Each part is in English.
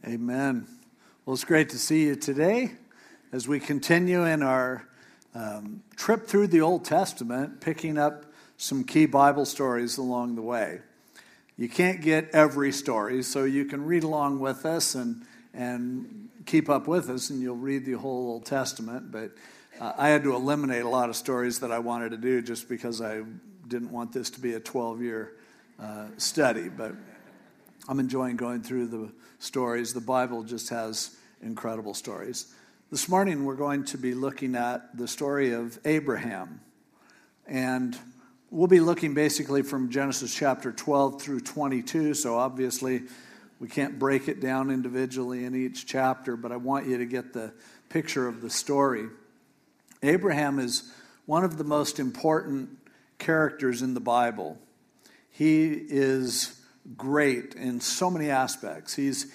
Amen. Well, it's great to see you today as we continue in our trip through the Old Testament, picking up some key Bible stories along the way. You can't get every story, so you can read along with us and keep up with us, and you'll read the whole Old Testament. But I had to eliminate a lot of stories that I wanted to do just because I didn't want this to be a 12-year study. But I'm enjoying going through the stories. The Bible just has incredible stories. This morning we're going to be looking at the story of Abraham. And we'll be looking basically from Genesis chapter 12 through 22. So obviously we can't break it down individually in each chapter, but I want you to get the picture of the story. Abraham is one of the most important characters in the Bible. He is great in so many aspects. He's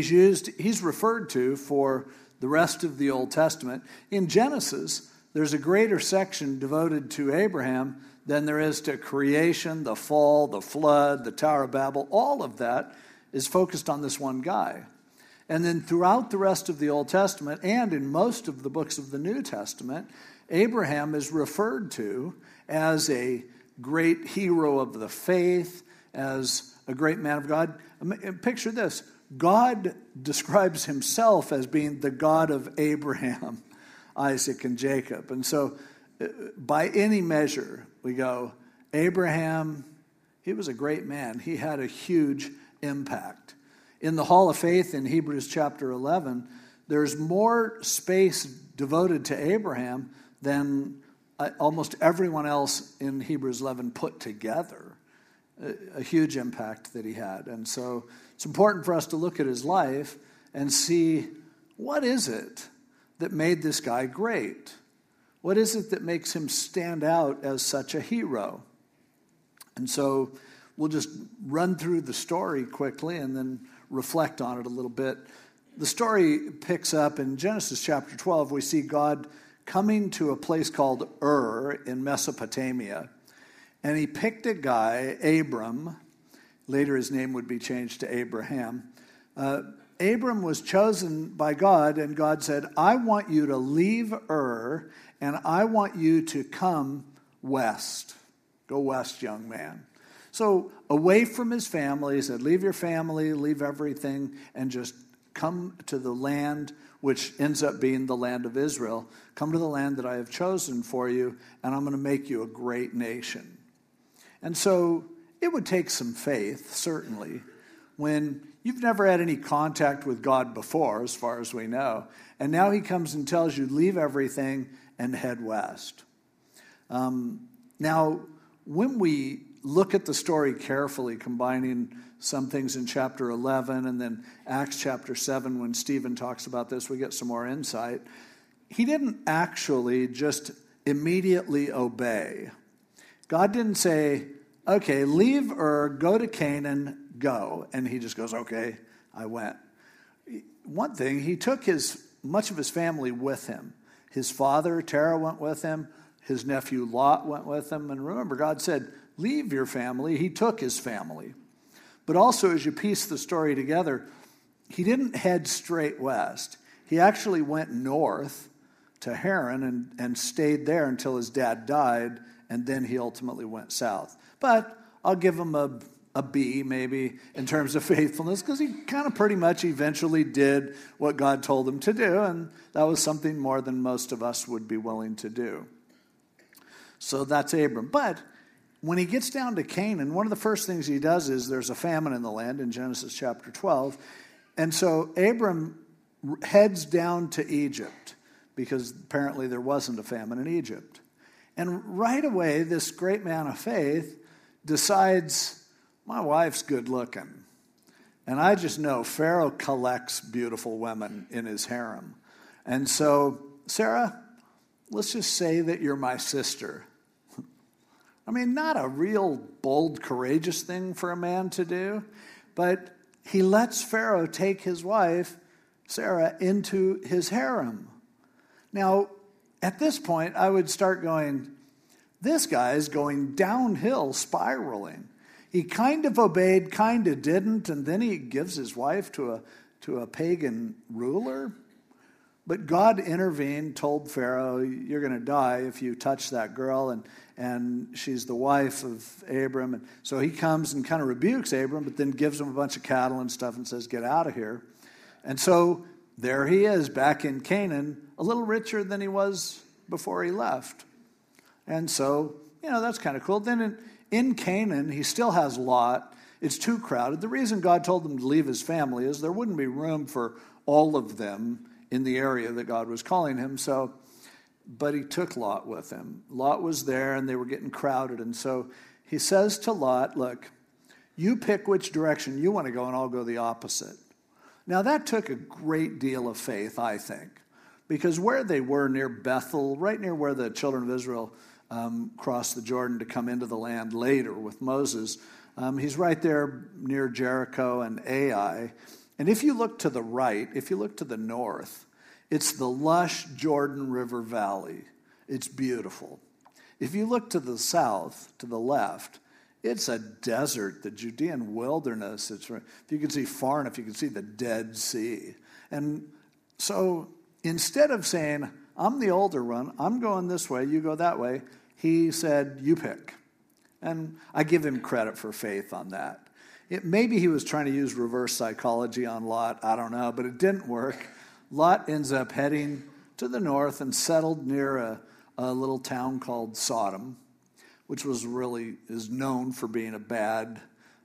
referred to for the rest of the Old Testament. In Genesis, there's a greater section devoted to Abraham than there is to creation, the fall, the flood, the Tower of Babel. All of that is focused on this one guy. And then throughout the rest of the Old Testament and in most of the books of the New Testament, Abraham is referred to as a great hero of the faith, as a great man of God. Picture this. God describes himself as being the God of Abraham, Isaac, and Jacob. And so by any measure, we go, Abraham, he was a great man. He had a huge impact. In the Hall of Faith in Hebrews chapter 11, there's more space devoted to Abraham than almost everyone else in Hebrews 11 put together. A huge impact that he had. And so it's important for us to look at his life and see, what is it that made this guy great? What is it that makes him stand out as such a hero? And so we'll just run through the story quickly and then reflect on it a little bit. The story picks up in Genesis chapter 12. We see God coming to a place called Ur in Mesopotamia. And he picked a guy, Abram. Later his name would be changed to Abraham. Abram was chosen by God, and God said, I want you to leave Ur, and I want you to come west. Go west, young man. So away from his family, he said, leave your family, leave everything, and just come to the land, which ends up being the land of Israel. Come to the land that I have chosen for you, and I'm going to make you a great nation. And so it would take some faith, certainly, when you've never had any contact with God before, as far as we know, and now he comes and tells you, leave everything and head west. Now, when we look at the story carefully, combining some things in chapter 11 and then Acts chapter 7, when Stephen talks about this, we get some more insight. He didn't actually just immediately obey. God didn't say, okay, leave Ur, go to Canaan, go. And he just goes, okay, I went. One thing, he took much of his family with him. His father, Terah, went with him. His nephew, Lot, went with him. And remember, God said, leave your family. He took his family. But also, as you piece the story together, he didn't head straight west. He actually went north to Haran and stayed there until his dad died, and then he ultimately went south. But I'll give him a B, maybe, in terms of faithfulness, because he kind of pretty much eventually did what God told him to do, and that was something more than most of us would be willing to do. So that's Abram. But when he gets down to Canaan, one of the first things he does is there's a famine in the land in Genesis chapter 12. And so Abram heads down to Egypt, because apparently there wasn't a famine in Egypt. And right away, this great man of faith decides, my wife's good looking. And I just know Pharaoh collects beautiful women in his harem. And so, Sarah, let's just say that you're my sister. I mean, not a real bold, courageous thing for a man to do, but he lets Pharaoh take his wife, Sarah, into his harem. Now, at this point, I would start going, this guy is going downhill, spiraling. He kind of obeyed, kind of didn't, and then he gives his wife to to a pagan ruler? But God intervened, told Pharaoh, you're going to die if you touch that girl, and she's the wife of Abram. And so he comes and kind of rebukes Abram, but then gives him a bunch of cattle and stuff and says, get out of here. And so there he is back in Canaan, a little richer than he was before he left. And so, that's kind of cool. Then in Canaan, he still has Lot. It's too crowded. The reason God told him to leave his family is there wouldn't be room for all of them in the area that God was calling him. But he took Lot with him. Lot was there, and they were getting crowded. And so he says to Lot, look, you pick which direction you want to go, and I'll go the opposite. Now, that took a great deal of faith, I think, because where they were near Bethel, right near where the children of Israel crossed the Jordan to come into the land later with Moses, he's right there near Jericho and Ai. And if you look to the right, if you look to the north, it's the lush Jordan River Valley. It's beautiful. If you look to the south, to the left, it's a desert, the Judean wilderness. If you can see far enough, you can see the Dead Sea. And so instead of saying, I'm the older one, I'm going this way, you go that way, he said, you pick. And I give him credit for faith on that. Maybe he was trying to use reverse psychology on Lot, I don't know, but it didn't work. Lot ends up heading to the north and settled near a little town called Sodom, which is known for being a bad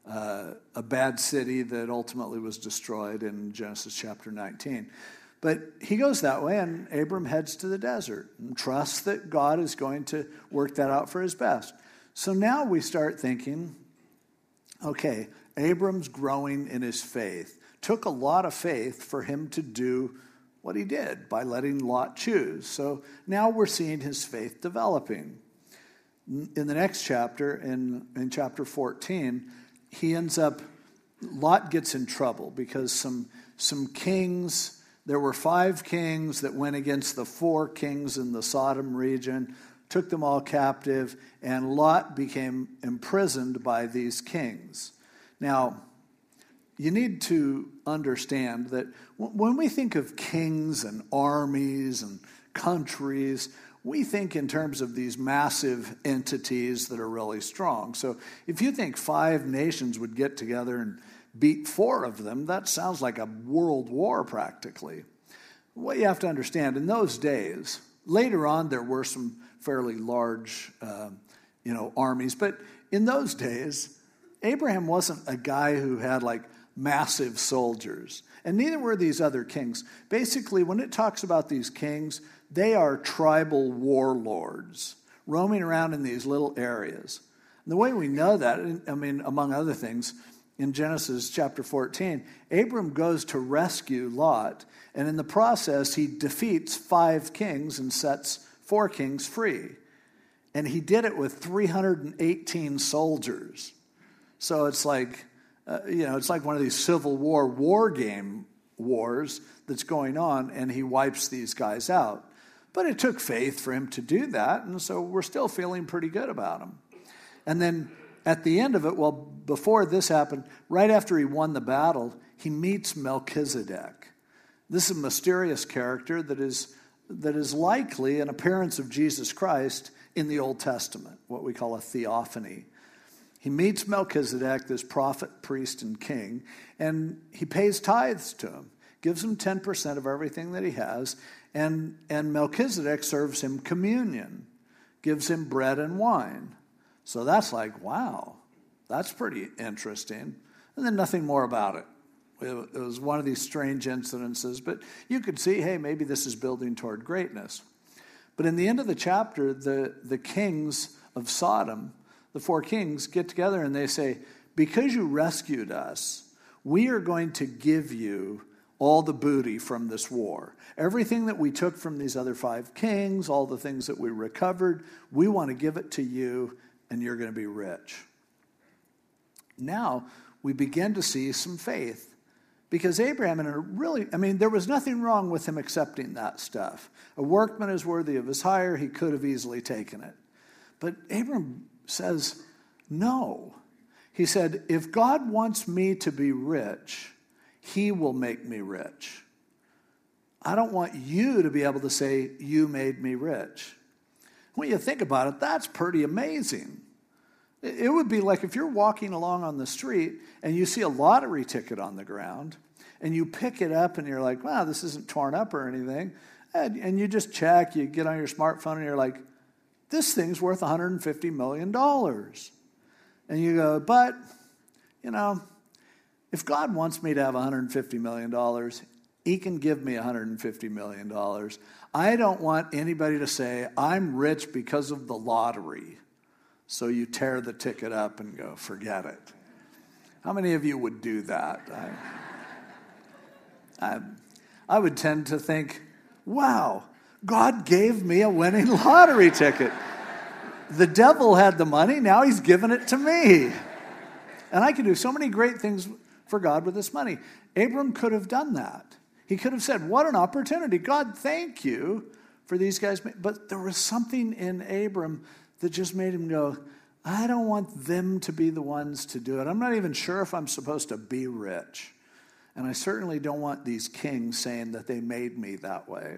city that ultimately was destroyed in Genesis chapter 19. But he goes that way, and Abram heads to the desert and trusts that God is going to work that out for his best. So now we start thinking, okay, Abram's growing in his faith. Took a lot of faith for him to do what he did by letting Lot choose. So now we're seeing his faith developing. In the next chapter, in chapter 14, Lot gets in trouble because some kings, there were 5 kings that went against the 4 kings in the Sodom region, took them all captive, and Lot became imprisoned by these kings. Now, you need to understand that when we think of kings and armies and countries, we think in terms of these massive entities that are really strong. So if you think 5 nations would get together and beat 4 of them, that sounds like a world war practically. What you have to understand, in those days, later on there were some fairly large armies, but in those days, Abraham wasn't a guy who had like massive soldiers, and neither were these other kings. Basically, when it talks about these kings, they are tribal warlords roaming around in these little areas. And the way we know that, among other things, in Genesis chapter 14, Abram goes to rescue Lot, and in the process, he defeats 5 kings and sets 4 kings free. And he did it with 318 soldiers. So it's like, it's like one of these Civil War game wars that's going on, and he wipes these guys out. But it took faith for him to do that, and so we're still feeling pretty good about him. And then at the end of it, before this happened, right after he won the battle, he meets Melchizedek. This is a mysterious character that is likely an appearance of Jesus Christ in the Old Testament, what we call a theophany. He meets Melchizedek, this prophet, priest, and king, and he pays tithes to him, gives him 10% of everything that he has, and Melchizedek serves him communion, gives him bread and wine. So that's like, wow, that's pretty interesting. And then nothing more about it. It was one of these strange incidences, but you could see, hey, maybe this is building toward greatness. But in the end of the chapter, the kings of Sodom, the 4 kings, get together and they say, because you rescued us, we are going to give you all the booty from this war. Everything that we took from these other 5 kings, all the things that we recovered, we want to give it to you, and you're going to be rich. Now, we begin to see some faith. Because Abraham, there was nothing wrong with him accepting that stuff. A workman is worthy of his hire. He could have easily taken it. But Abraham says, no. He said, if God wants me to be rich, He will make me rich. I don't want you to be able to say, you made me rich. When you think about it, that's pretty amazing. It would be like if you're walking along on the street and you see a lottery ticket on the ground and you pick it up and you're like, wow, this isn't torn up or anything. And you just check, you get on your smartphone and you're like, this thing's worth $150 million. And you go, but, if God wants me to have $150 million, he can give me $150 million. I don't want anybody to say, I'm rich because of the lottery. So you tear the ticket up and go, forget it. How many of you would do that? I would tend to think, wow, God gave me a winning lottery ticket. The devil had the money, now he's given it to me. And I can do so many great things for God with this money. Abram could have done that. He could have said, what an opportunity. God, thank you for these guys. But there was something in Abram that just made him go, I don't want them to be the ones to do it. I'm not even sure if I'm supposed to be rich. And I certainly don't want these kings saying that they made me that way.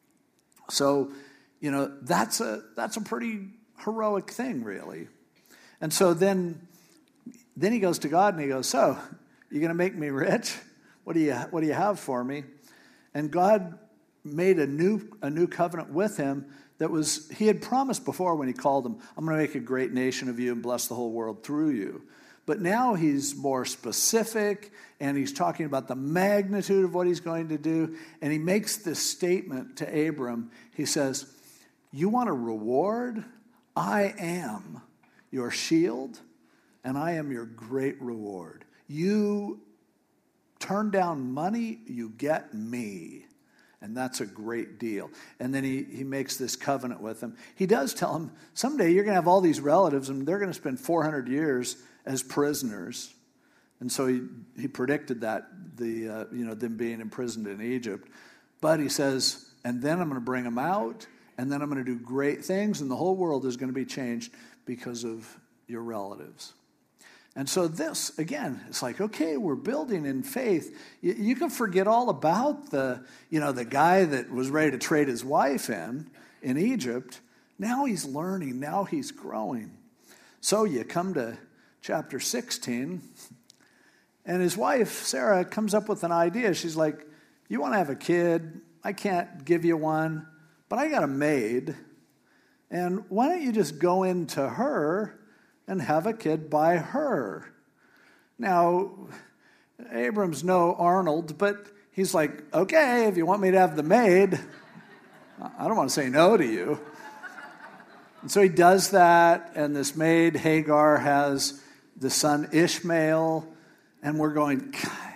So, that's a pretty heroic thing, really. And so then he goes to God and he goes, so, you going to make me rich? What do you have for me? And God made a new covenant with him he had promised before when he called him, I'm going to make a great nation of you and bless the whole world through you. But now he's more specific, and he's talking about the magnitude of what he's going to do. And he makes this statement to Abram. He says, you want a reward? I am your shield, and I am your great reward. You turn down money, you get me. And that's a great deal. And then he makes this covenant with him. He does tell him, someday you're going to have all these relatives, and they're going to spend 400 years as prisoners. And so he predicted that, them being imprisoned in Egypt. But he says, and then I'm going to bring them out, and then I'm going to do great things, and the whole world is going to be changed because of your relatives. And so this, again, it's like, okay, we're building in faith. You can forget all about the guy that was ready to trade his wife in Egypt. Now he's learning. Now he's growing. So you come to chapter 16, and his wife, Sarah, comes up with an idea. She's like, you want to have a kid? I can't give you one, but I got a maid. And why don't you just go into her and have a kid by her? Now, Abram's no Arnold, but he's like, okay, if you want me to have the maid, I don't want to say no to you. And so he does that, and this maid, Hagar, has the son Ishmael, and we're going,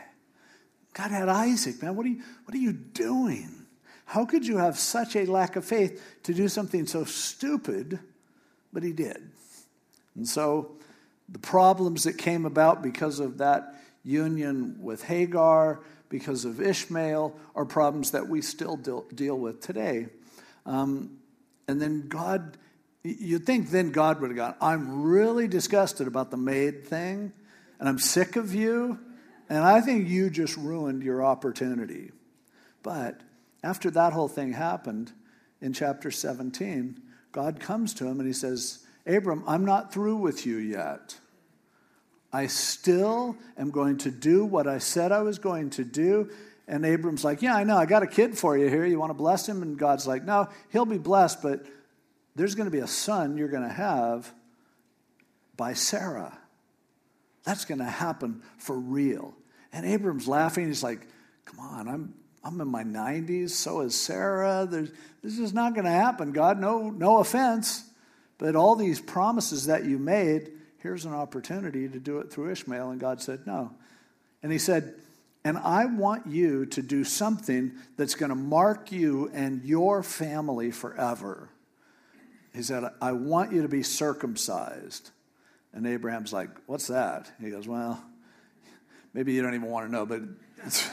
God had Isaac, man. What are you doing? How could you have such a lack of faith to do something so stupid? But he did. And so the problems that came about because of that union with Hagar, because of Ishmael, are problems that we still deal with today. And then God, you'd think then God would have gone, I'm really disgusted about the maid thing, and I'm sick of you, and I think you just ruined your opportunity. But after that whole thing happened, in chapter 17, God comes to him and he says, Abram, I'm not through with you yet. I still am going to do what I said I was going to do. And Abram's like, yeah, I know. I got a kid for you here. You want to bless him? And God's like, no, he'll be blessed, but there's going to be a son you're going to have by Sarah. That's going to happen for real. And Abram's laughing. He's like, come on, I'm in my 90s. So is Sarah. This is not going to happen, God. No offense. But all these promises that you made, here's an opportunity to do it through Ishmael. And God said, no. And he said, and I want you to do something that's going to mark you and your family forever. He said, I want you to be circumcised. And Abraham's like, what's that? He goes, well, maybe you don't even want to know, but it's...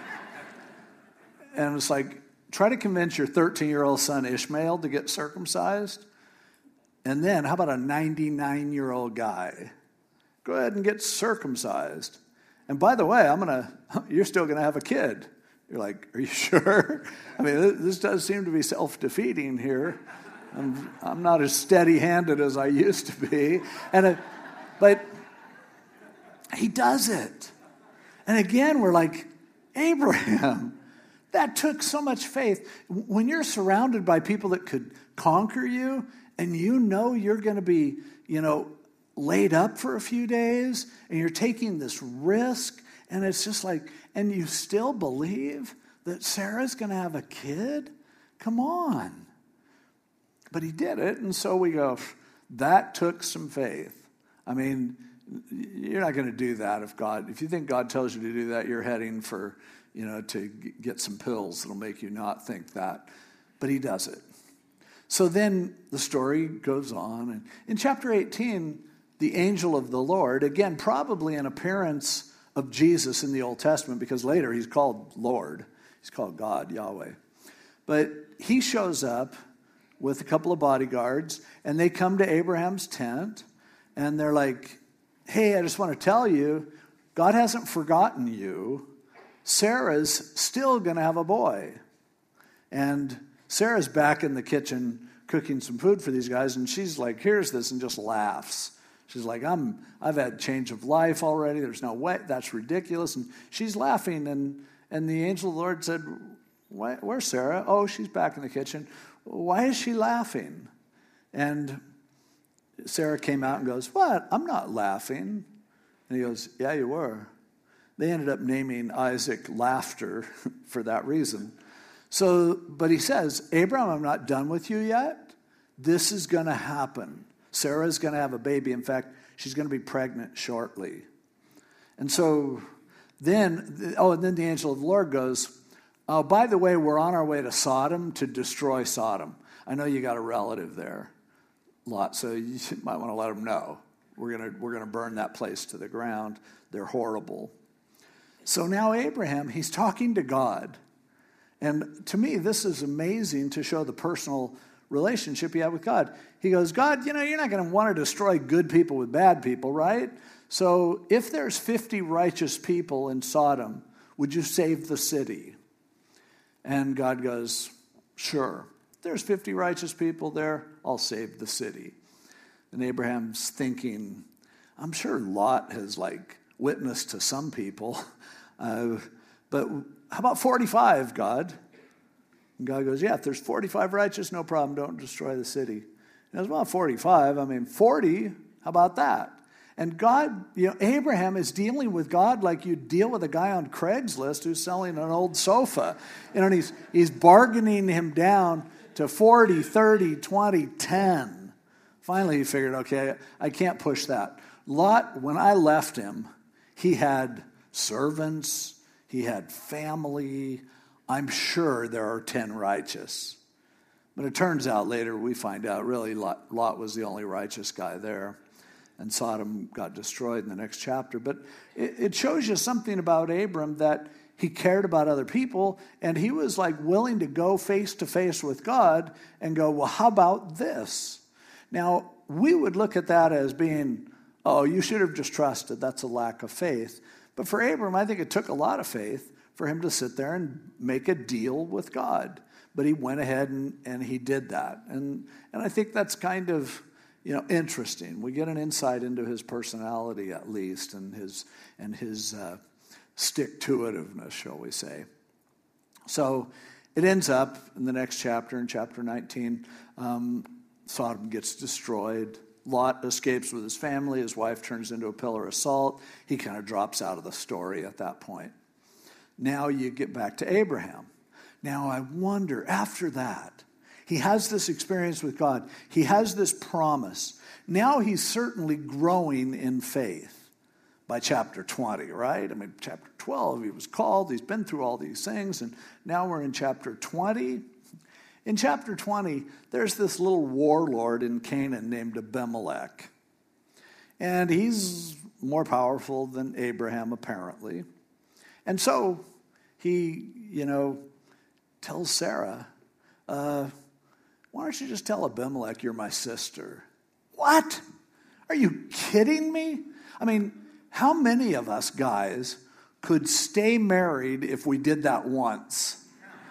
And it's like, try to convince your 13-year-old son Ishmael to get circumcised. And then, how about a 99-year-old guy? Go ahead and get circumcised. And by the way, you're still going to have a kid. You're like, are you sure? I mean, this does seem to be self-defeating here. I'm not as steady-handed as I used to be. But he does it. And again, we're like, Abraham, that took so much faith. When you're surrounded by people that could conquer you, and you know you're going to be, laid up for a few days, and you're taking this risk, and it's just like, and you still believe that Sarah's going to have a kid? Come on. But he did it, and so we go, that took some faith. I mean, you're not going to do that if you think God tells you to do that, you're heading for, to get some pills that'll make you not think that. But he does it. So then the story goes on. And in chapter 18, the angel of the Lord, again, probably an appearance of Jesus in the Old Testament, because later he's called Lord. He's called God, Yahweh. But he shows up with a couple of bodyguards, and they come to Abraham's tent, and they're like, hey, I just want to tell you, God hasn't forgotten you. Sarah's still going to have a boy. And Sarah's back in the kitchen cooking some food for these guys, and she's like, here's this, and just laughs. She's like, I've had change of life already. There's no way. That's ridiculous. And she's laughing, and the angel of the Lord said, where's Sarah? Oh, she's back in the kitchen. Why is she laughing? And Sarah came out and goes, what? I'm not laughing. And he goes, yeah, you were. They ended up naming Isaac Laughter for that reason. But he says, Abraham, I'm not done with you yet. This is going to happen. Sarah's going to have a baby. In fact, she's going to be pregnant shortly. And so then the angel of the Lord goes, oh, by the way, we're on our way to Sodom to destroy Sodom. I know you got a relative there, Lot, so you might want to let them know. We're gonna burn that place to the ground. They're horrible. So now Abraham, he's talking to God. And to me, this is amazing to show the personal relationship he had with God. He goes, God, you're not going to want to destroy good people with bad people, right? So if there's 50 righteous people in Sodom, would you save the city? And God goes, sure. If there's 50 righteous people there, I'll save the city. And Abraham's thinking, I'm sure Lot has witnessed to some people, but how about 45, God? And God goes, yeah, if there's 45 righteous, no problem, don't destroy the city. And he goes, well, 45, 40, how about that? And God, Abraham is dealing with God like you deal with a guy on Craigslist who's selling an old sofa. And he's bargaining him down to 40, 30, 20, 10. Finally, he figured, okay, I can't push that. Lot, when I left him, he had servants, he had family. I'm sure there are 10 righteous. But it turns out later we find out really Lot was the only righteous guy there. And Sodom got destroyed in the next chapter. But it shows you something about Abram, that he cared about other people, and he was willing to go face to face with God and go, well, how about this? Now, we would look at that as being, oh, you should have just trusted. That's a lack of faith. But for Abram, I think it took a lot of faith for him to sit there and make a deal with God. But he went ahead and he did that. And I think that's kind of, interesting. We get an insight into his personality, at least, and his stick-to-itiveness, shall we say. So it ends up in the next chapter, in chapter 19, Sodom gets destroyed. Lot escapes with his family. His wife turns into a pillar of salt. He kind of drops out of the story at that point. Now you get back to Abraham. Now I wonder, after that, he has this experience with God. He has this promise. Now he's certainly growing in faith by chapter 20, right? Chapter 12, he was called. He's been through all these things. And now we're in chapter 20. In chapter 20, there's this little warlord in Canaan named Abimelech. And he's more powerful than Abraham, apparently. And so he, tells Sarah, why don't you just tell Abimelech you're my sister? What? Are you kidding me? how many of us guys could stay married if we did that once?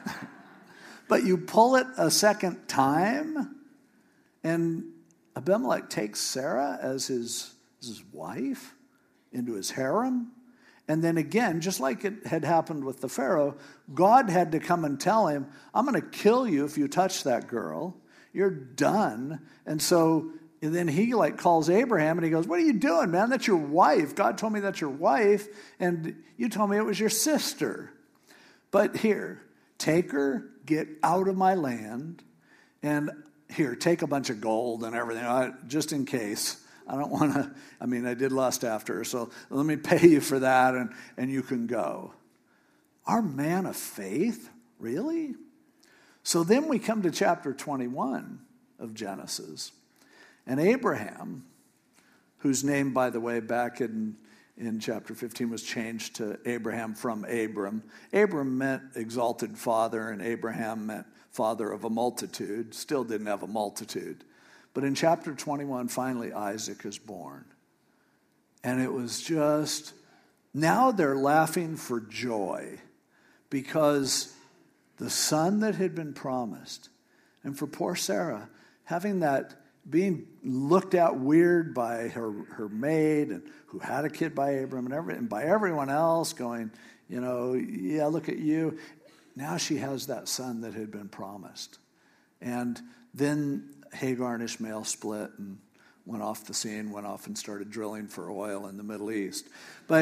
But you pull it a second time, and Abimelech takes Sarah as his wife into his harem. And then again, just like it had happened with the Pharaoh, God had to come and tell him, I'm going to kill you if you touch that girl. You're done. And then he calls Abraham and he goes, what are you doing, man? That's your wife. God told me that's your wife. And you told me it was your sister. But here, take her, get out of my land. And here, take a bunch of gold and everything, just in case. I don't want to, I did lust after her, so let me pay you for that and you can go. Our man of faith? Really? So then we come to chapter 21 of Genesis. And Abraham, whose name, by the way, back in chapter 15 was changed to Abraham from Abram. Abram meant exalted father, and Abraham meant father of a multitude. Still didn't have a multitude. But in chapter 21, finally Isaac is born. And it was just, now they're laughing for joy because the son that had been promised, and for poor Sarah, having that, being looked at weird by her maid, and who had a kid by Abram, and by everyone else going, yeah, look at you. Now she has that son that had been promised. And then Hagar and Ishmael split and went off the scene, went off and started drilling for oil in the Middle East. But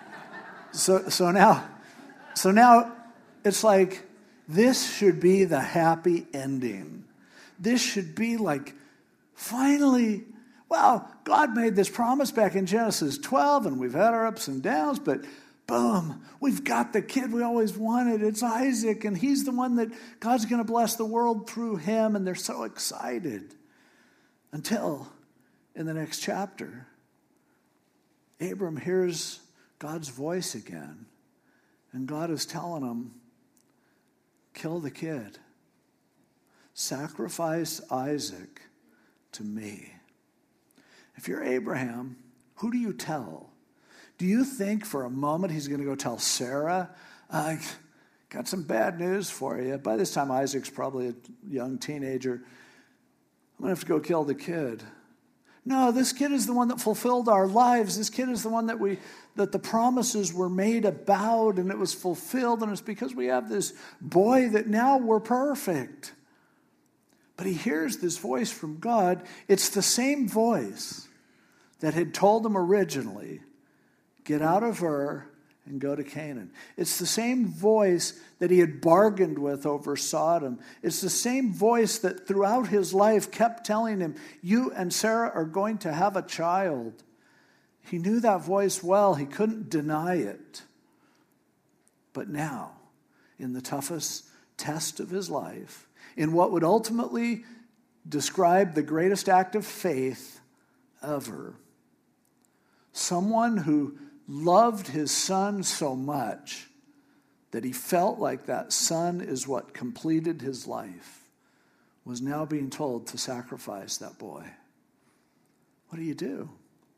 so now it's like, this should be the happy ending. This should be like, finally, well, God made this promise back in Genesis 12, and we've had our ups and downs, but boom, we've got the kid we always wanted. It's Isaac, and he's the one that God's going to bless the world through him, and they're so excited. Until, in the next chapter, Abram hears God's voice again, and God is telling him, kill the kid. Sacrifice Isaac to me. If you're Abraham, who do you tell? Do you think for a moment he's going to go tell Sarah, I got some bad news for you. By this time, Isaac's probably a young teenager. I'm going to have to go kill the kid. No, this kid is the one that fulfilled our lives. This kid is the one that the promises were made about, and it was fulfilled, and it's because we have this boy that now we're perfect. But he hears this voice from God. It's the same voice that had told him originally, get out of Ur and go to Canaan. It's the same voice that he had bargained with over Sodom. It's the same voice that throughout his life kept telling him, you and Sarah are going to have a child. He knew that voice well. He couldn't deny it. But now, in the toughest test of his life, in what would ultimately describe the greatest act of faith ever, someone who loved his son so much that he felt like that son is what completed his life, was now being told to sacrifice that boy. What do you do?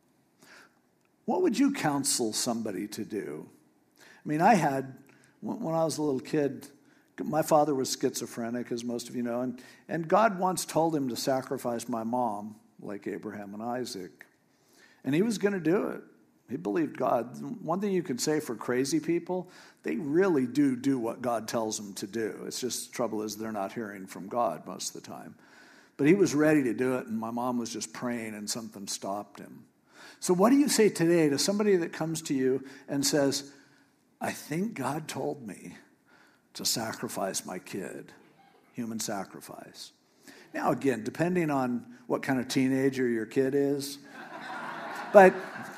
What would you counsel somebody to do? When I was a little kid, my father was schizophrenic, as most of you know, and God once told him to sacrifice my mom, like Abraham and Isaac. And he was going to do it. He believed God. One thing you could say for crazy people, they really do what God tells them to do. It's just the trouble is they're not hearing from God most of the time. But he was ready to do it, and my mom was just praying, and something stopped him. So what do you say today to somebody that comes to you and says, I think God told me to sacrifice my kid, human sacrifice. Now, again, depending on what kind of teenager your kid is, but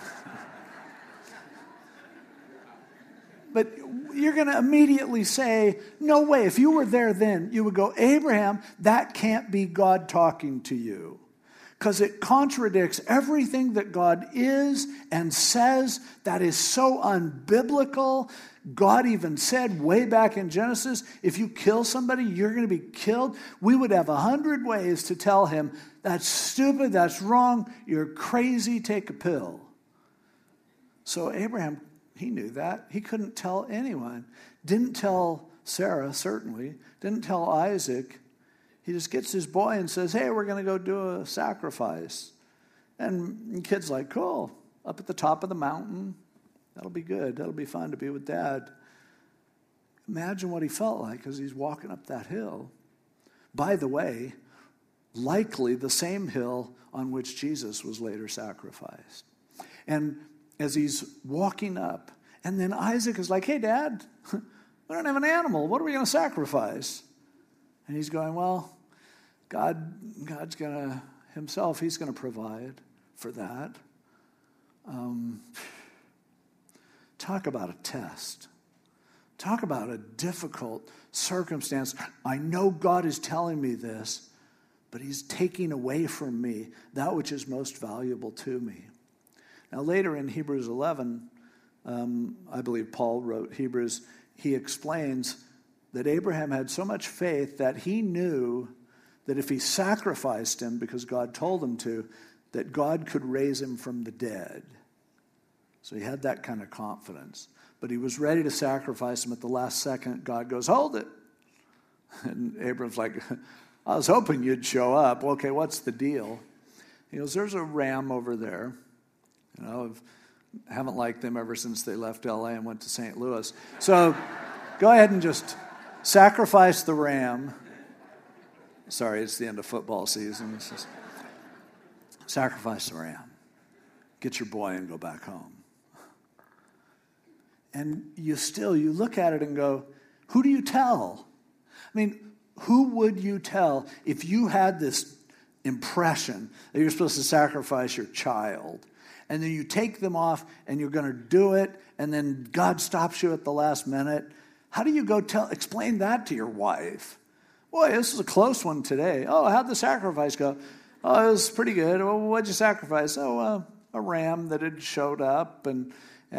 you're going to immediately say, no way. If you were there then, you would go, Abraham, that can't be God talking to you. Because it contradicts everything that God is and says that is so unbiblical. God even said way back in Genesis, if you kill somebody, you're going to be killed. We would have 100 ways to tell him, that's stupid, that's wrong, you're crazy, take a pill. So Abraham, he knew that. He couldn't tell anyone. Didn't tell Sarah, certainly. Didn't tell Isaac. He just gets his boy and says, hey, we're going to go do a sacrifice. And the kid's like, cool, up at the top of the mountain. That'll be good. That'll be fun to be with Dad. Imagine what he felt like as he's walking up that hill. By the way, likely the same hill on which Jesus was later sacrificed. And as he's walking up, and then Isaac is like, hey, Dad, we don't have an animal. What are we going to sacrifice? And he's going, well, God's going to, himself, he's going to provide for that. Talk about a test. Talk about a difficult circumstance. I know God is telling me this, but he's taking away from me that which is most valuable to me. Now later in Hebrews 11, I believe Paul wrote Hebrews, he explains that Abraham had so much faith that he knew that if he sacrificed him because God told him to, that God could raise him from the dead. So he had that kind of confidence. But he was ready to sacrifice him at the last second. God goes, hold it. And Abram's like, I was hoping you'd show up. Okay, what's the deal? He goes, there's a ram over there. You know, I haven't liked them ever since they left LA and went to St. Louis. So go ahead and just sacrifice the ram. Sorry, it's the end of football season. Just sacrifice the ram. Get your boy and go back home. And you look at it and go, who do you tell? I mean, who would you tell if you had this impression that you're supposed to sacrifice your child, and then you take them off and you're going to do it, and then God stops you at the last minute? How do you go explain that to your wife? Boy, this is a close one today. Oh, how'd the sacrifice go? Oh, it was pretty good. Well, what'd you sacrifice? Oh, a ram that had showed up, and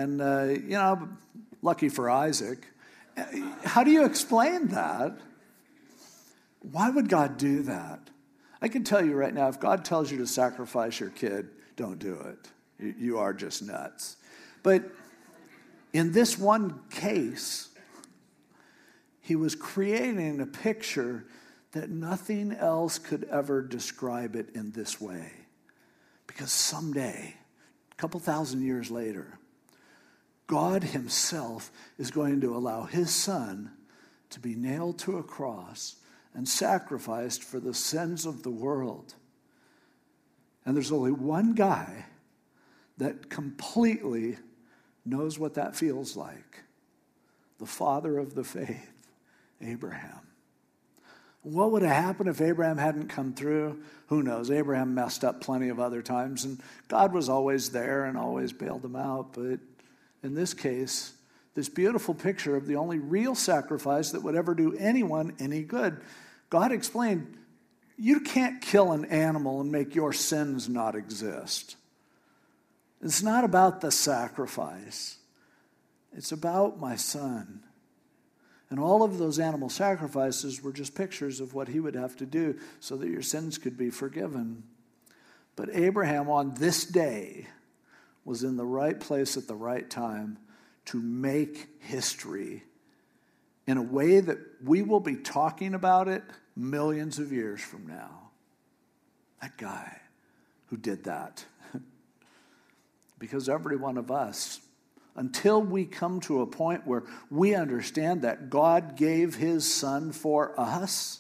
lucky for Isaac. How do you explain that? Why would God do that? I can tell you right now, if God tells you to sacrifice your kid, don't do it. You are just nuts. But in this one case, he was creating a picture that nothing else could ever describe it in this way. Because someday, a couple thousand years later, God himself is going to allow his son to be nailed to a cross and sacrificed for the sins of the world. And there's only one guy that completely knows what that feels like. The father of the faith, Abraham. What would have happened if Abraham hadn't come through? Who knows? Abraham messed up plenty of other times, and God was always there and always bailed him out. But in this case, this beautiful picture of the only real sacrifice that would ever do anyone any good. God explained, you can't kill an animal and make your sins not exist. It's not about the sacrifice. It's about my son. And all of those animal sacrifices were just pictures of what he would have to do so that your sins could be forgiven. But Abraham on this day was in the right place at the right time to make history in a way that we will be talking about it millions of years from now. That guy who did that. Because every one of us, until we come to a point where we understand that God gave his son for us,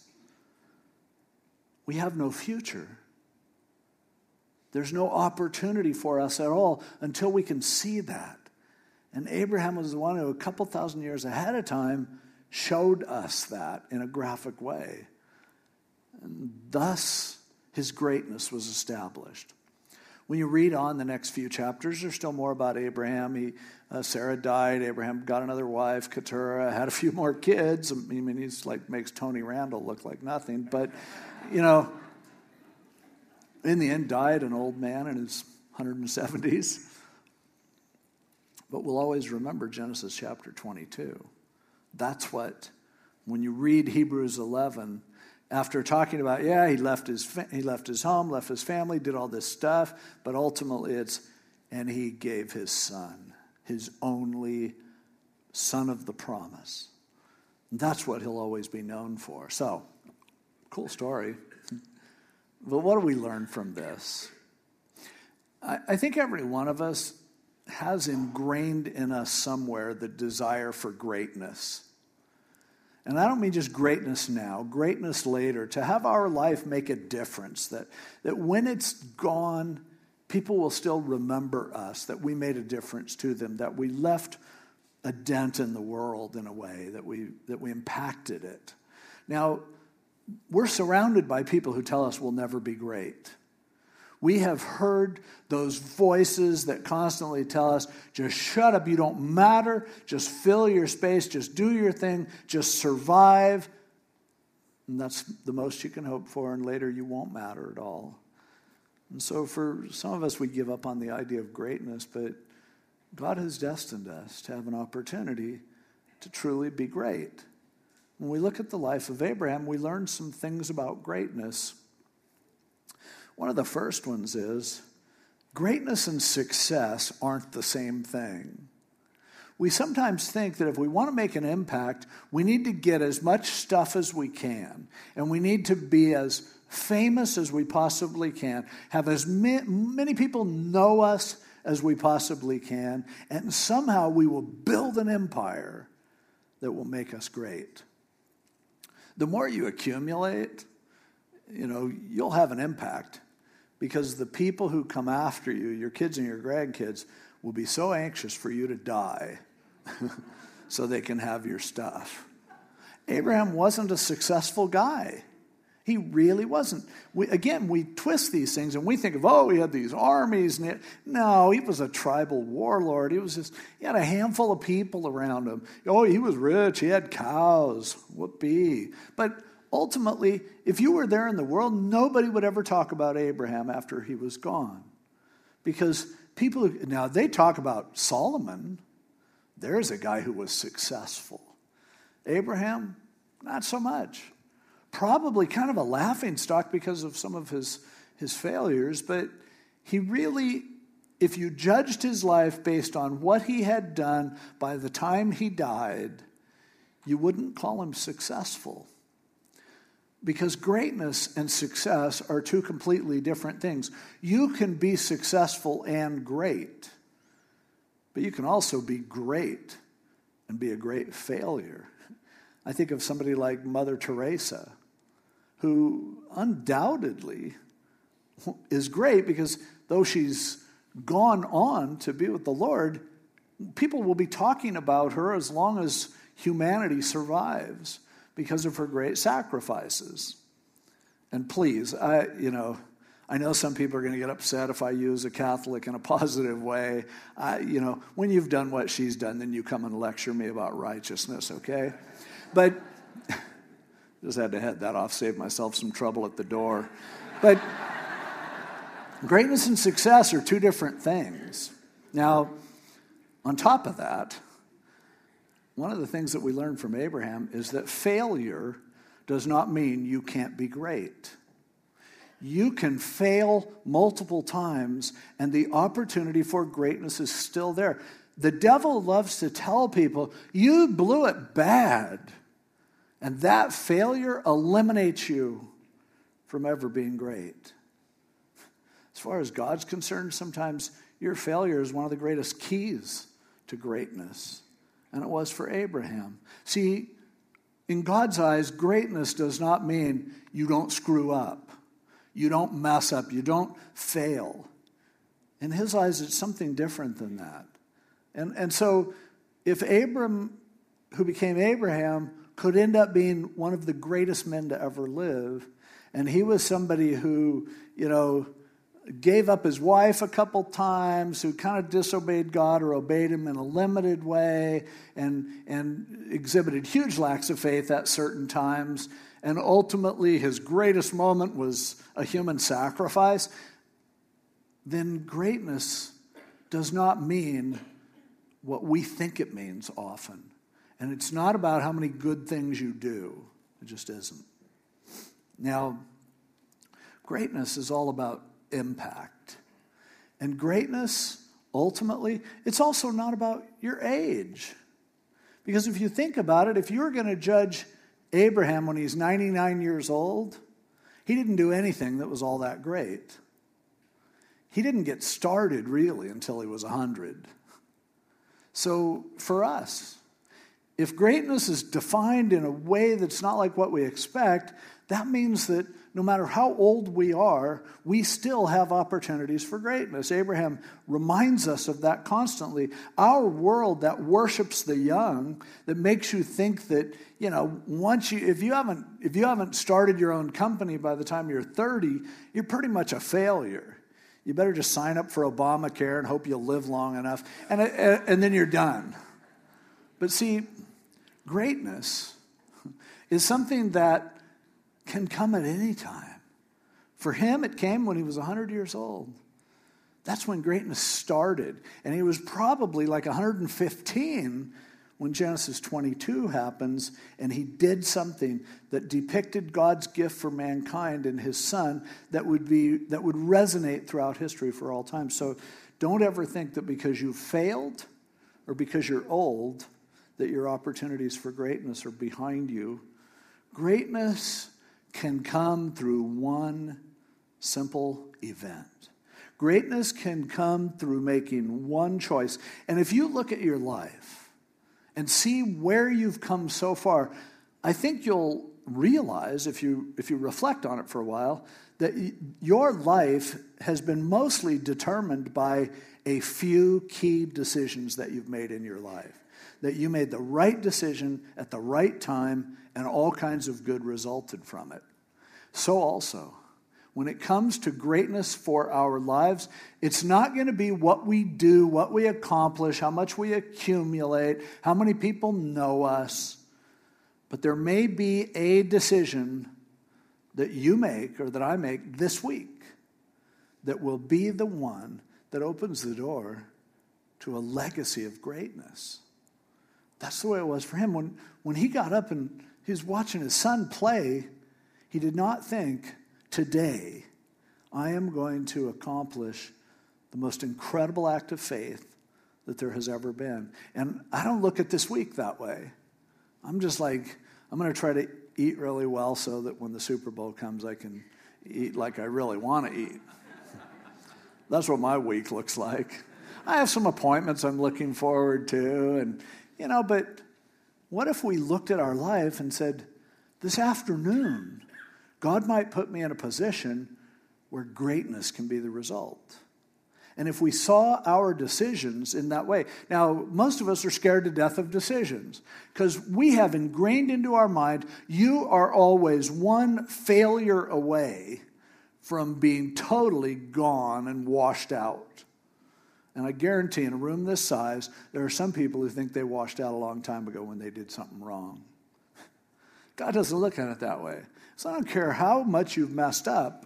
we have no future. There's no opportunity for us at all until we can see that. And Abraham was the one who, a couple thousand years ahead of time, showed us that in a graphic way. And thus, his greatness was established. When you read on the next few chapters, there's still more about Abraham. Sarah died. Abraham got another wife, Keturah, had a few more kids. I mean, he's like makes Tony Randall look like nothing. But, in the end, died an old man in his 170s. But we'll always remember Genesis chapter 22. That's what, when you read Hebrews 11, after talking about, he left his home, left his family, did all this stuff, but ultimately and he gave his son. his only son of the promise. And that's what he'll always be known for. So, cool story. But what do we learn from this? I think every one of us has ingrained in us somewhere the desire for greatness. And I don't mean just greatness now, greatness later, to have our life make a difference, that when it's gone, people will still remember us, that we made a difference to them, that we left a dent in the world in a way, that we impacted it. Now, we're surrounded by people who tell us we'll never be great. We have heard those voices that constantly tell us, just shut up, you don't matter, just fill your space, just do your thing, just survive. And that's the most you can hope for, and later you won't matter at all. And so for some of us, we give up on the idea of greatness, but God has destined us to have an opportunity to truly be great. When we look at the life of Abraham, we learn some things about greatness. One of the first ones is greatness and success aren't the same thing. We sometimes think that if we want to make an impact, we need to get as much stuff as we can, and we need to be as famous as we possibly can, have as many people know us as we possibly can, and somehow we will build an empire that will make us great. The more you accumulate, you'll have an impact, because the people who come after you, your kids and your grandkids, will be so anxious for you to die so they can have your stuff. Abraham wasn't a successful guy. He really wasn't. We twist these things and we think of, he had these armies. No, he was a tribal warlord. He had a handful of people around him. He was rich. He had cows. Whoopee. But ultimately, if you were there in the world, nobody would ever talk about Abraham after he was gone. Because now they talk about Solomon. There's a guy who was successful. Abraham, not so much. Probably kind of a laughingstock because of some of his failures, but he really, if you judged his life based on what he had done by the time he died, you wouldn't call him successful. Because greatness and success are two completely different things. You can be successful and great, but you can also be great and be a great failure. I think of somebody like Mother Teresa, who undoubtedly is great because though she's gone on to be with the Lord, people will be talking about her as long as humanity survives because of her great sacrifices. And please, I know some people are going to get upset if I use a Catholic in a positive way. When you've done what she's done, then you come and lecture me about righteousness, okay? But just had to head that off, save myself some trouble at the door. But greatness and success are two different things. Now, on top of that, one of the things that we learn from Abraham is that failure does not mean you can't be great. You can fail multiple times, and the opportunity for greatness is still there. The devil loves to tell people, you blew it bad. And that failure eliminates you from ever being great. As far as God's concerned, sometimes your failure is one of the greatest keys to greatness. And it was for Abraham. See, in God's eyes, greatness does not mean you don't screw up. You don't mess up. You don't fail. In his eyes, it's something different than that. And so if Abram, who became Abraham, could end up being one of the greatest men to ever live, and he was somebody who, gave up his wife a couple times, who kind of disobeyed God or obeyed him in a limited way, and exhibited huge lacks of faith at certain times, and ultimately his greatest moment was a human sacrifice, then greatness does not mean what we think it means often. And it's not about how many good things you do. It just isn't. Now, greatness is all about impact. And greatness ultimately, it's also not about your age. Because if you think about it, if you were going to judge Abraham when he's 99 years old, he didn't do anything that was all that great. He didn't get started really until he was 100. So for us, if greatness is defined in a way that's not like what we expect, that means that no matter how old we are, we still have opportunities for greatness. Abraham reminds us of that constantly. Our world that worships the young, that makes you think that, if you haven't started your own company by the time you're 30, you're pretty much a failure. You better just sign up for Obamacare and hope you'll live long enough, and then you're done. But see, greatness is something that can come at any time. For him, it came when he was 100 years old. That's when greatness started. And he was probably like 115 when Genesis 22 happens, and he did something that depicted God's gift for mankind in his son that would resonate throughout history for all time. So don't ever think that because you failed or because you're old that your opportunities for greatness are behind you. Greatness can come through one simple event. Greatness can come through making one choice. And if you look at your life and see where you've come so far, I think you'll realize, if you reflect on it for a while, that your life has been mostly determined by a few key decisions that you've made in your life. That you made the right decision at the right time, and all kinds of good resulted from it. So also, when it comes to greatness for our lives, it's not going to be what we do, what we accomplish, how much we accumulate, how many people know us. But there may be a decision that you make or that I make this week that will be the one that opens the door to a legacy of greatness. That's the way it was for him. When he got up and he was watching his son play, he did not think, today I am going to accomplish the most incredible act of faith that there has ever been. And I don't look at this week that way. I'm just like, I'm going to try to eat really well so that when the Super Bowl comes, I can eat like I really want to eat. That's what my week looks like. I have some appointments I'm looking forward to, and but what if we looked at our life and said, this afternoon, God might put me in a position where greatness can be the result. And if we saw our decisions in that way. Now, most of us are scared to death of decisions because we have ingrained into our mind, you are always one failure away from being totally gone and washed out. And I guarantee in a room this size, there are some people who think they washed out a long time ago when they did something wrong. God doesn't look at it that way. So I don't care how much you've messed up,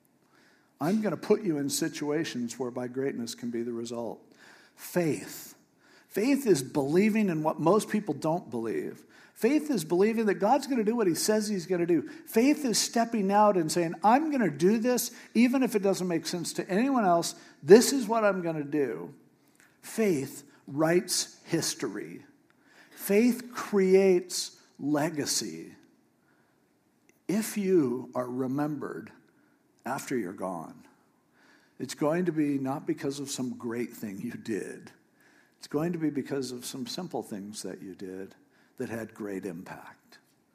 I'm going to put you in situations whereby greatness can be the result. Faith. Faith is believing in what most people don't believe. Faith is believing that God's going to do what he says he's going to do. Faith is stepping out and saying, I'm going to do this even if it doesn't make sense to anyone else. This is what I'm going to do. Faith writes history. Faith creates legacy. If you are remembered after you're gone, it's going to be not because of some great thing you did. It's going to be because of some simple things that you did that had great impact.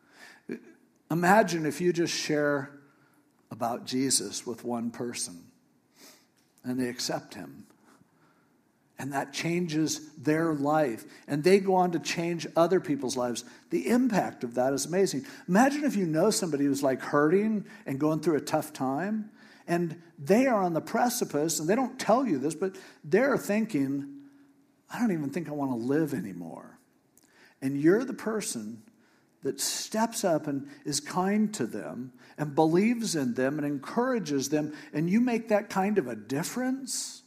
Imagine if you just share about Jesus with one person and they accept him. And that changes their life. And they go on to change other people's lives. The impact of that is amazing. Imagine if you know somebody who's like hurting and going through a tough time. And they are on the precipice, and they don't tell you this, but they're thinking, I don't even think I want to live anymore. And you're the person that steps up and is kind to them and believes in them and encourages them, and you make that kind of a difference.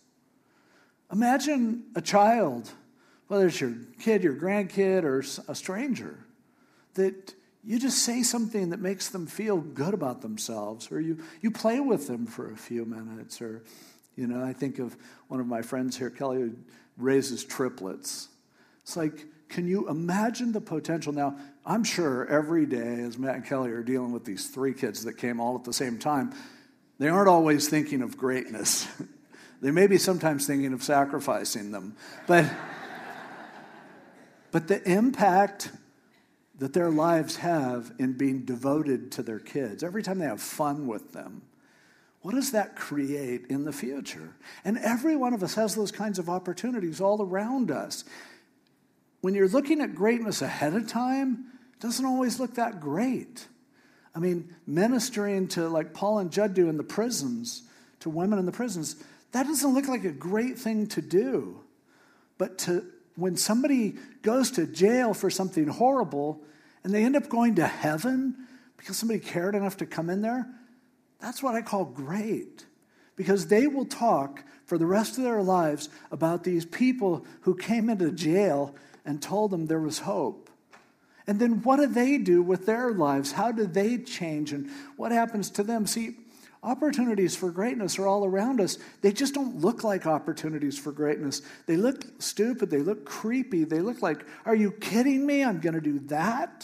Imagine a child, whether it's your kid, your grandkid, or a stranger, that you just say something that makes them feel good about themselves, or you play with them for a few minutes, or You know, I think of one of my friends here, Kelly, who raises triplets. It's like, can you imagine the potential? Now, I'm sure every day as Matt and Kelly are dealing with these 3 kids that came all at the same time, they aren't always thinking of greatness. They may be sometimes thinking of sacrificing them. But the impact that their lives have in being devoted to their kids, every time they have fun with them, what does that create in the future? And every one of us has those kinds of opportunities all around us. When you're looking at greatness ahead of time, it doesn't always look that great. I mean, ministering to, like Paul and Judd do in the prisons, to women in the prisons, that doesn't look like a great thing to do. But when somebody goes to jail for something horrible and they end up going to heaven because somebody cared enough to come in there, that's what I call great. Because they will talk for the rest of their lives about these people who came into jail and told them there was hope. And then what do they do with their lives? How do they change? And what happens to them? See, opportunities for greatness are all around us. They just don't look like opportunities for greatness. They look stupid. They look creepy. They look like, are you kidding me? I'm going to do that?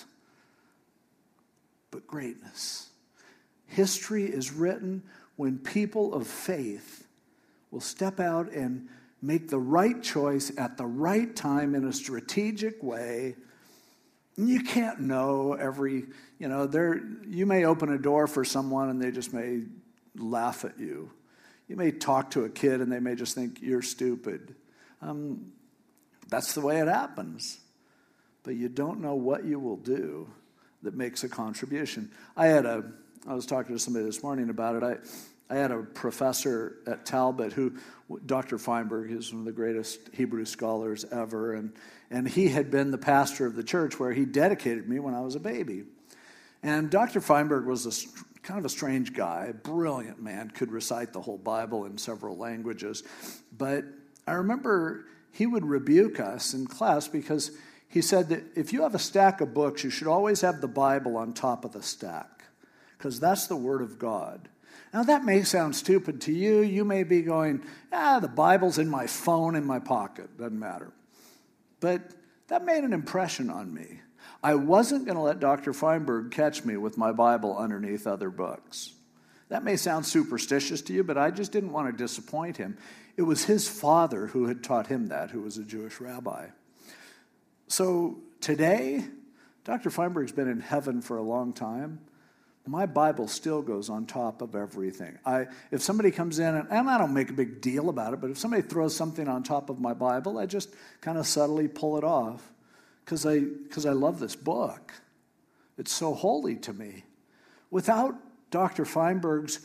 But greatness. History is written when people of faith will step out and make the right choice at the right time in a strategic way. And you can't know you may open a door for someone and they just may laugh at you. You may talk to a kid and they may just think you're stupid. That's the way it happens. But you don't know what you will do that makes a contribution. I was talking to somebody this morning about it. I had a professor at Talbot Dr. Feinberg, is one of the greatest Hebrew scholars ever, and he had been the pastor of the church where he dedicated me when I was a baby. And Dr. Feinberg was kind of a strange guy, brilliant man, could recite the whole Bible in several languages. But I remember he would rebuke us in class because he said that if you have a stack of books, you should always have the Bible on top of the stack, because that's the Word of God. Now, that may sound stupid to you. You may be going, the Bible's in my phone in my pocket. Doesn't matter. But that made an impression on me. I wasn't going to let Dr. Feinberg catch me with my Bible underneath other books. That may sound superstitious to you, but I just didn't want to disappoint him. It was his father who had taught him that, who was a Jewish rabbi. So today, Dr. Feinberg's been in heaven for a long time. My Bible still goes on top of everything. If somebody comes in, and I don't make a big deal about it, but if somebody throws something on top of my Bible, I just kind of subtly pull it off because I love this book. It's so holy to me. Without Dr. Feinberg's,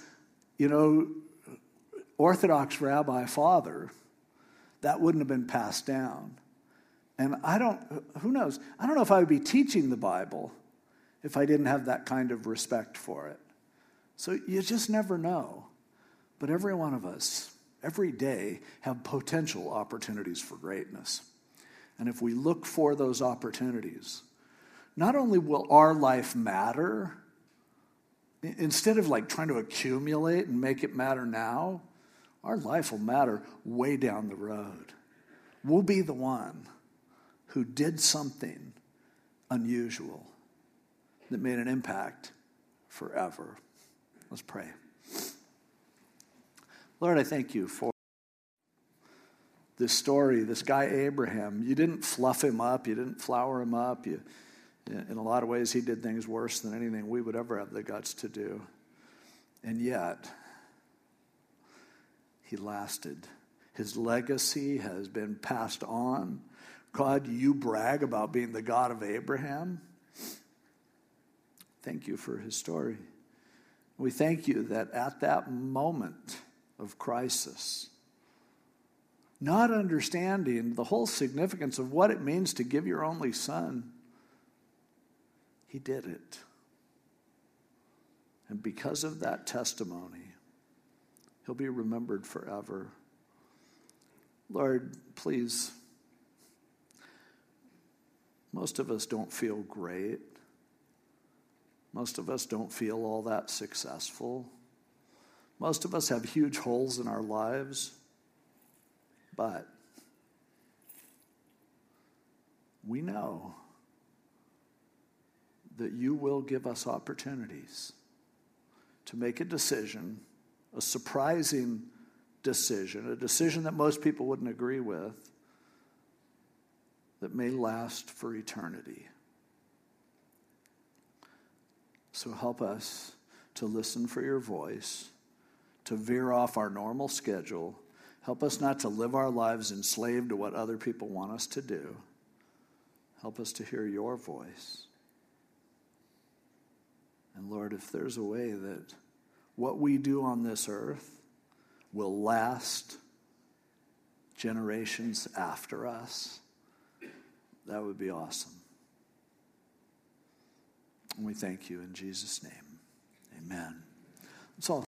Orthodox rabbi father, that wouldn't have been passed down. And who knows? I don't know if I would be teaching the Bible if I didn't have that kind of respect for it. So you just never know. But every one of us, every day, have potential opportunities for greatness. And if we look for those opportunities, not only will our life matter, instead of trying to accumulate and make it matter now, our life will matter way down the road. We'll be the one who did something unusual that made an impact forever. Let's pray. Lord, I thank you for this story, this guy Abraham. You didn't fluff him up. You didn't flower him up. In a lot of ways, he did things worse than anything we would ever have the guts to do. And yet, he lasted. His legacy has been passed on. God, you brag about being the God of Abraham. Thank you for his story. We thank you that at that moment of crisis, not understanding the whole significance of what it means to give your only son, he did it. And because of that testimony, he'll be remembered forever. Lord, please, most of us don't feel great. Most of us don't feel all that successful. Most of us have huge holes in our lives, but we know that you will give us opportunities to make a decision, a surprising decision, a decision that most people wouldn't agree with, that may last for eternity. So help us to listen for your voice, to veer off our normal schedule. Help us not to live our lives enslaved to what other people want us to do. Help us to hear your voice. And Lord, if there's a way that what we do on this earth will last generations after us, that would be awesome. And we thank you in Jesus' name. Amen. Let's all